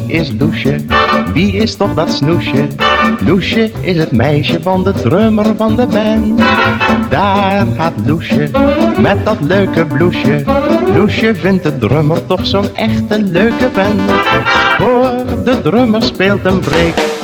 is Loesje? Wie is toch dat snoesje? Loesje is het meisje van de drummer van de band. Daar gaat Loesje met dat leuke bloesje. Loesje vindt de drummer toch zo'n echte leuke vent. Hoor, de drummer speelt een break.